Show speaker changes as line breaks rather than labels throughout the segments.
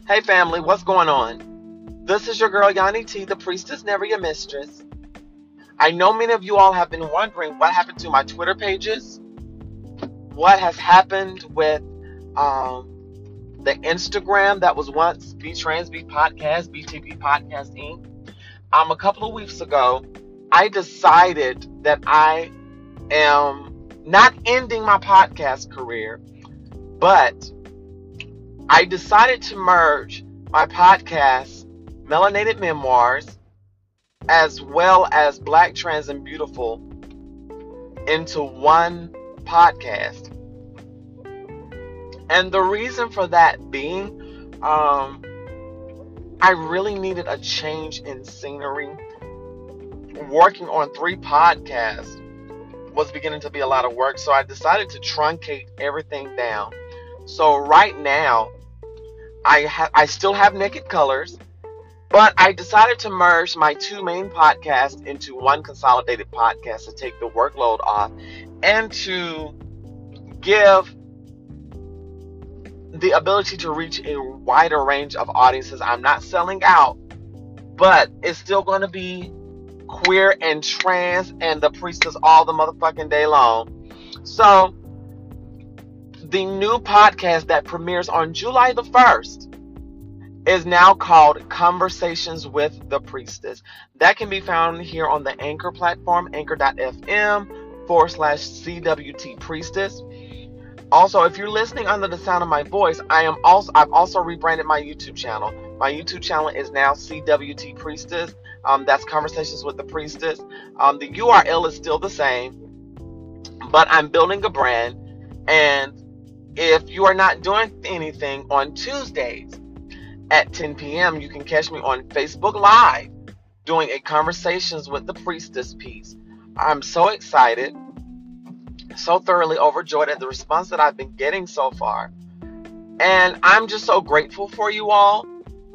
Hey family, what's going on? This is your girl Yanni T, the priestess, never your mistress. I know many of you all have been wondering what happened to my Twitter pages, what has happened with the Instagram that was once Be Trans Be Podcast, BTB Podcast Inc. A couple of weeks ago, I decided that I am not ending my podcast career, but I decided to merge my podcast, Melanated Memoirs, as well as Black, Trans, and Beautiful into one podcast. And the reason for that being, I really needed a change in scenery. Working on 3 podcasts was beginning to be a lot of work, so I decided to truncate everything down. So right now, I still have Naked Colors, but I decided to merge my 2 main podcasts into one consolidated podcast to take the workload off and to give the ability to reach a wider range of audiences. I'm not selling out, but it's still going to be queer and trans and the priestess all the motherfucking day long. So the new podcast that premieres on July the 1st is now called Conversations with the Priestess. That can be found here on the Anchor platform, anchor.fm/CWT Priestess. Also, if you're listening under the sound of my voice, I've also rebranded my YouTube channel. My YouTube channel is now CWT Priestess. That's Conversations with the Priestess. The URL is still the same, but I'm building a brand. And if you are not doing anything on Tuesdays at 10 p.m., you can catch me on Facebook Live doing a Conversations with the Priestess piece. I'm so excited, so thoroughly overjoyed at the response that I've been getting so far. And I'm just so grateful for you all.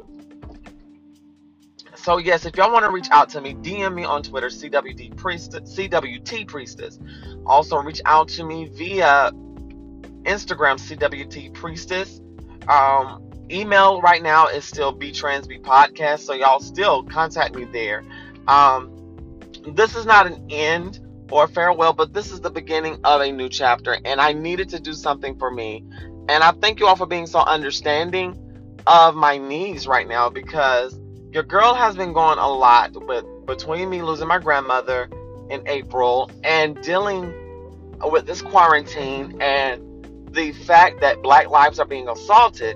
So yes, if y'all want to reach out to me, DM me on Twitter, CWT Priestess. Also reach out to me via Instagram, CWT Priestess. Email right now is still BTransBPodcast, so y'all still contact me there. This is not an end or farewell, but this is the beginning of a new chapter, and I needed to do something for me. And I thank you all for being so understanding of my needs right now, because your girl has been going a lot between me losing my grandmother in April and dealing with this quarantine and the fact that Black lives are being assaulted.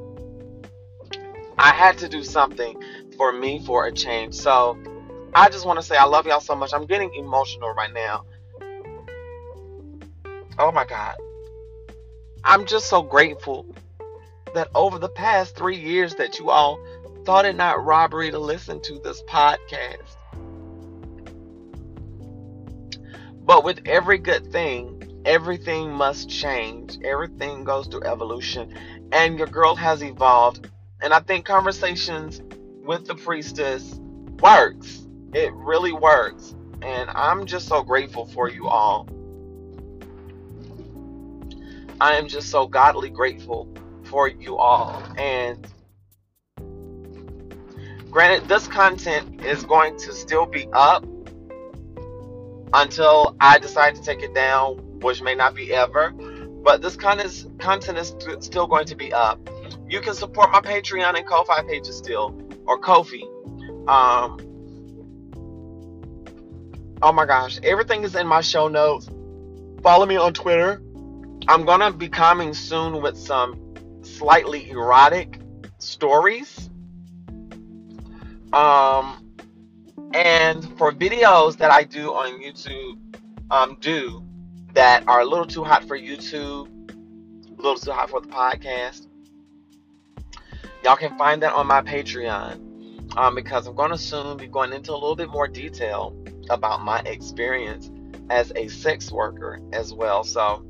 I had to do something for me for a change. So I just want to say I love y'all so much. I'm getting emotional right now. Oh my God. I'm just so grateful that over the past 3 years that you all thought it not robbery to listen to this podcast. But with every good thing, everything must change. Everything goes through evolution. And your girl has evolved. And I think Conversations with the Priestess works. It really works. And I'm just so grateful for you all. I am just so godly grateful for you all. And granted, this content is going to still be up until I decide to take it down, which may not be ever. But this content is still going to be up. You can support my Patreon and Ko-Fi pages still, or Ko-fi. Oh my gosh, everything is in my show notes. Follow me on Twitter. I'm gonna be coming soon with some slightly erotic stories. And for videos that I do on YouTube, that are a little too hot for YouTube, a little too hot for the podcast, y'all can find that on my Patreon. Because I'm going to soon be going into a little bit more detail about my experience as a sex worker as well. So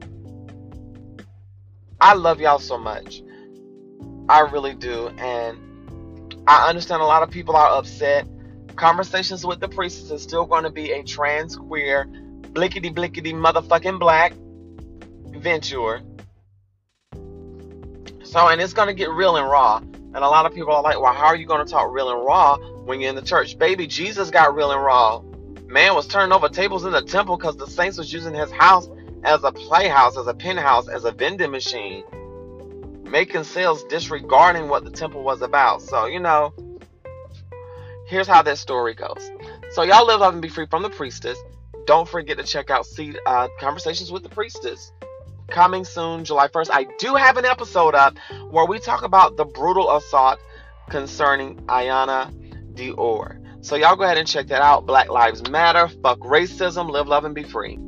I love y'all so much. I really do. And I understand a lot of people are upset. Conversations with the Priestess is still going to be a trans, queer, blickety motherfucking black venture. So, and it's going to get real and raw. And a lot of people are like, well, how are you going to talk real and raw when you're in the church? Baby, Jesus got real and raw. Man was turning over tables in the temple because the saints was using his house as a playhouse, as a penthouse, as a vending machine, making sales disregarding what the temple was about. So, here's how that story goes. So y'all live, love, and be free from the priestess. Don't forget to check out Conversations with the Priestess. Coming soon, July 1st. I do have an episode up where we talk about the brutal assault concerning Ayanna Dior. So y'all go ahead and check that out. Black Lives Matter. Fuck racism. Live, love, and be free.